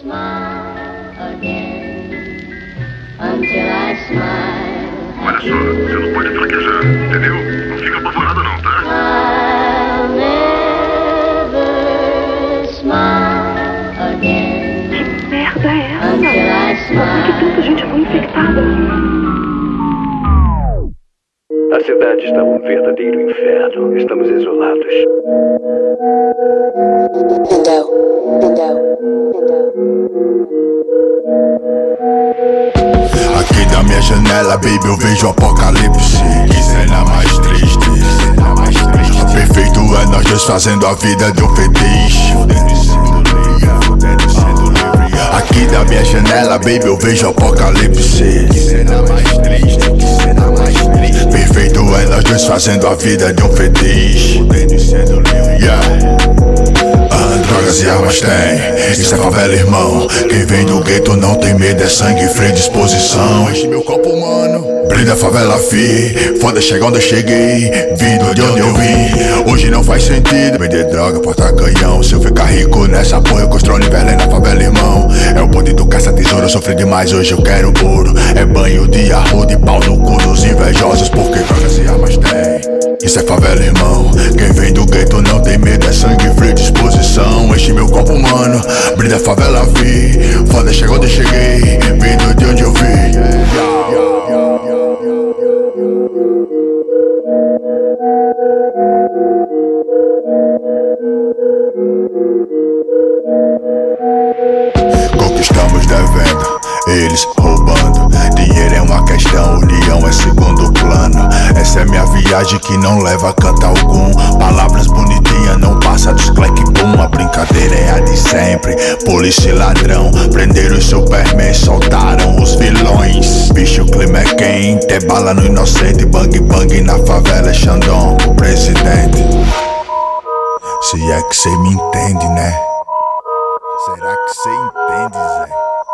Olha só, você não pode fraquejar, entendeu? Não fica apavorada não, tá? Que merda é essa? Por que tanta gente foi infectada? A cidade está um verdadeiro inferno. Estamos isolados. Aqui da minha janela, baby, eu vejo o apocalipse. Que cena mais triste. Perfeito é nós dois fazendo a vida de um fetiche. Aqui da minha janela, baby, eu vejo o apocalipse. Que cena mais triste. Perfeito é nós dois fazendo a vida de um fetiche. Yeah. Drogas e armas tem, isso é favela, irmão. Quem vem do gueto não tem medo, é sangue, freio, disposição. Enche meu copo, mano. Brinda a favela, fi. Foda chegar onde eu cheguei, vindo de onde eu vim. Hoje não faz sentido vender droga, portar canhão. Se eu ficar rico nessa porra, eu construo nível na favela, irmão. É o poder do caça-tesouro, eu sofri demais, hoje eu quero ouro. É banho de arruda e pau no cu dos invejosos, porque drogas e armas tem. Isso é favela, irmão. Quem vem do gueto não tem medo, é sangue, frio, disposição. Enche meu copo, mano. Brinda a favela, vi. Foda chegou onde eu cheguei, vindo de onde eu vi. Conquistamos devendo, eles roubando. Dinheiro é uma questão, união é segundo plano. Essa é minha viagem que não leva a canto algum. Palavras bonitinhas, não passa dos clack boom. A brincadeira é a de sempre. Polícia e ladrão prenderam os Superman, soltaram os vilões. Bicho, o clima é quente, é bala no inocente. Bang bang na favela, é Xandão o presidente. Se é que cê me entende, né? Será que cê entende, Zé?